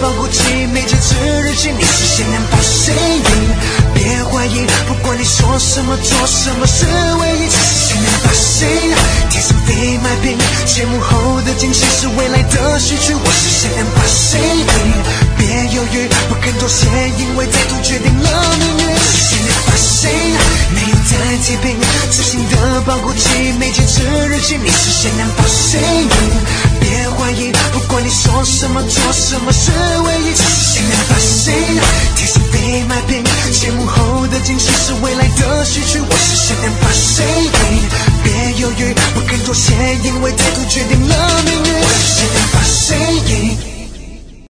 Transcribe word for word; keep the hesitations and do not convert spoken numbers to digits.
保护起每节次日期，你是谁能把谁赢？别怀疑，不管你说什么做什么是唯一，只是谁能把谁赢？天上飞买平，谢幕后的惊喜是未来的序曲，我是谁能把谁赢？别犹豫，不肯妥协，因为态度决定了命运，是谁能把谁赢？没有代替品，自信的保护起每节次日期，你是谁能把谁赢？别怀疑，不管你说什么做什么是唯一，只是谁能把谁赢？天上飞买平，谢幕后的惊喜是未来的序曲，我是谁能把谁赢？别犹豫，不肯妥协，因为态度决定了